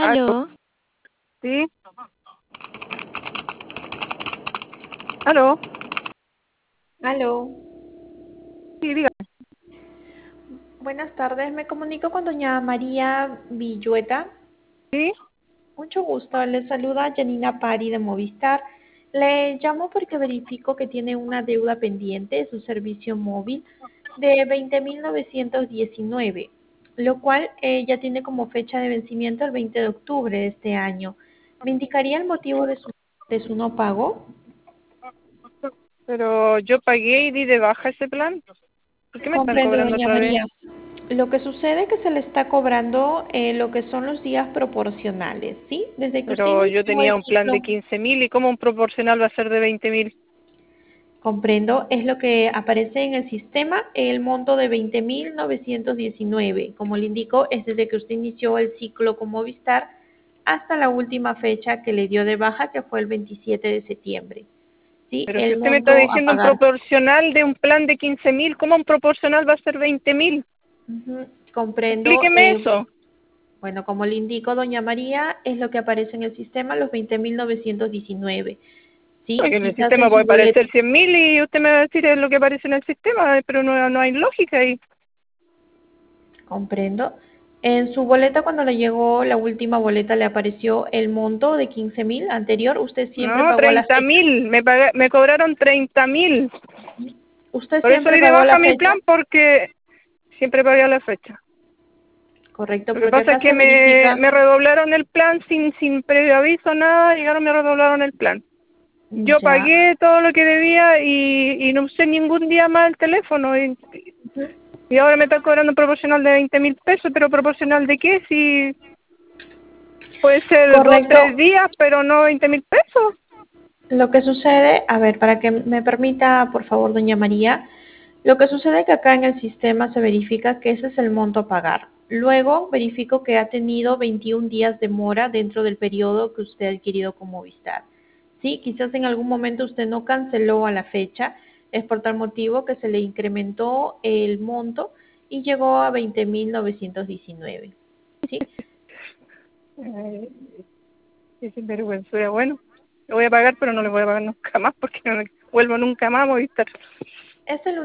¿Aló? Aló, ¿Sí? ¿Aló? aló. Sí, diga. Buenas tardes, me comunico con doña María Villueta. ¿Sí? Mucho gusto, le saluda Janina Pari de Movistar. Le llamo porque verifico que tiene una deuda pendiente de su servicio móvil de 20.919, lo cual ya tiene como fecha de vencimiento el 20 de octubre de este año. ¿Me indicaría el motivo de su no pago? Pero yo pagué y di de baja ese plan. ¿Por qué me están Comprendo, cobrando doña otra vez? María. Lo que sucede es que se le está cobrando lo que son los días proporcionales, ¿sí? Desde que usted Pero yo inició tenía el un plan ciclo, de 15.000 y ¿cómo un proporcional va a ser de 20.000? comprendo, es lo que aparece en el sistema, el monto de 20.919. Como le indico, es desde que usted inició el ciclo con Movistar hasta la última fecha que le dio de baja, que fue el 27 de septiembre, ¿sí? Pero si El usted me está monto a diciendo un pagar. proporcional de un plan de 15.000, ¿cómo un proporcional va a ser 20.000? Ujú, comprendo. Explíqueme eso. Bueno, como le indico, doña María, es lo que aparece en el sistema, los 20.919. ¿Sí? Porque en el Quizás sistema en su puede boleto, parecer 100.000 y usted me va a decir es lo que aparece en el sistema, pero no hay lógica ahí. comprendo. En su boleta, cuando le llegó la última boleta, le apareció el monto de 15.000 anterior. Usted siempre No, pagó a la treinta fecha. mil, me cobraron 30.000. Usted Por eso siempre di de pagó a baja la mi fecha. plan porque siempre pagué a la fecha. Correcto, Lo que porque pasa es acá que se verifica. me redoblaron el plan sin previo aviso, nada, llegaron y me redoblaron el plan. Yo Ya. pagué todo lo que debía y no usé ningún día más el teléfono y ahora me están cobrando un proporcional de 20.000 pesos, pero ¿proporcional de qué? Si puede ser dos, tres Correcto. días, pero no 20.000 pesos. Lo que sucede, a ver, para que me permita, por favor, doña María, lo que sucede es que acá en el sistema se verifica que ese es el monto a pagar. Luego verifico que ha tenido 21 días de mora dentro del periodo que usted ha adquirido con Movistar. Sí, quizás en algún momento usted no canceló a la fecha, es por tal motivo que se le incrementó el monto y llegó a 20.919. ¿Sí? Eh, qué sinvergüenza, bueno, lo voy a pagar, pero no le voy a pagar nunca más porque no le vuelvo nunca más a Movistar. Es el